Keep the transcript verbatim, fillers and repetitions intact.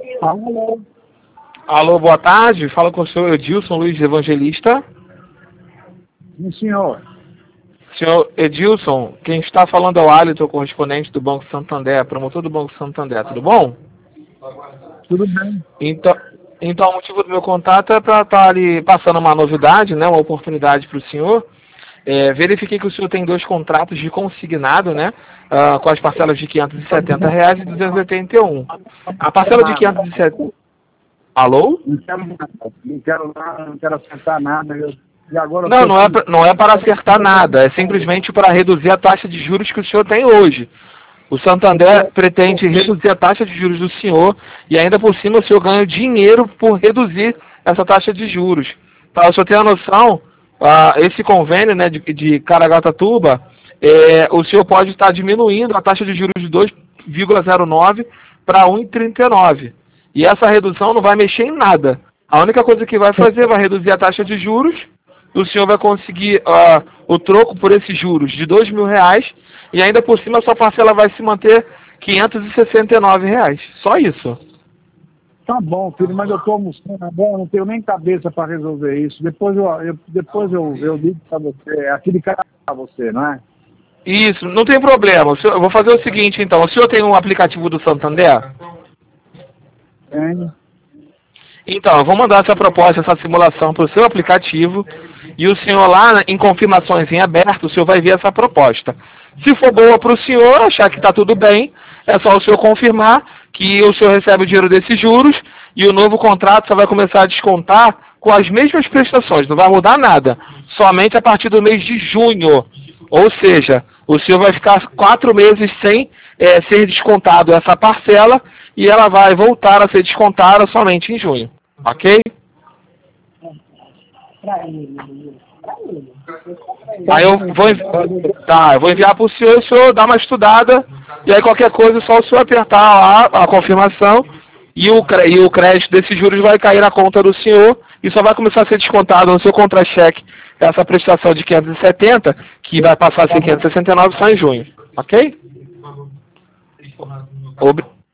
Alô. Alô, boa tarde. Fala com o senhor Edilson Luiz Evangelista. Sim, senhor. Senhor Edilson, quem está falando é o Alisson, correspondente do Banco Santander, promotor do Banco Santander. Tudo bom? Tudo bem. Então, então o motivo do meu contato é para estar ali passando uma novidade, né, uma oportunidade para o senhor. É, verifiquei que o senhor tem dois contratos de consignado, né, uh, com as parcelas de quinhentos e setenta reais e duzentos e oitenta e um. A parcela de quinhentos e setenta... Alô? Não quero nada. Não quero nada, não quero acertar nada. Eu... E agora Não, eu tô... não é, pra, não é para acertar nada, é simplesmente para reduzir a taxa de juros que o senhor tem hoje. O Santander pretende reduzir a taxa de juros do senhor e ainda por cima o senhor ganha dinheiro por reduzir essa taxa de juros. Para o senhor ter a noção, ah, esse convênio, né, de, de Caraguatatuba, é, o senhor pode estar diminuindo a taxa de juros de dois vírgula zero nove para um vírgula trinta e nove. E essa redução não vai mexer em nada. A única coisa que vai fazer vai reduzir a taxa de juros. O senhor vai conseguir uh, o troco por esses juros de dois mil reais e ainda por cima a sua parcela vai se manter quinhentos e sessenta e nove reais. Só isso. Tá bom, filho, mas eu tô almoçando agora, não tenho nem cabeça para resolver isso. Depois eu, eu, depois eu, eu digo para você, é aquele cara para você, não é? Isso, não tem problema. O senhor, eu vou fazer o seguinte então. O senhor tem um aplicativo do Santander? Tenho. Então, eu vou mandar essa proposta, essa simulação para o seu aplicativo e o senhor lá, em confirmações em aberto, o senhor vai ver essa proposta. Se for boa para o senhor, achar que está tudo bem, é só o senhor confirmar que o senhor recebe o dinheiro desses juros e o novo contrato só vai começar a descontar com as mesmas prestações, não vai mudar nada, somente a partir do mês de junho. Ou seja, o senhor vai ficar quatro meses sem é, ser descontado essa parcela e ela vai voltar a ser descontada somente em junho. Ok? Aí eu vou, envi- tá, eu vou enviar para o senhor, o senhor dá uma estudada, e aí qualquer coisa é só o senhor apertar lá a confirmação, e o, cre- e o crédito desses juros vai cair na conta do senhor, e só vai começar a ser descontado no seu contra-cheque essa prestação de quinhentos e setenta, que vai passar a ser quinhentos e sessenta e nove só em junho. Ok? Ob-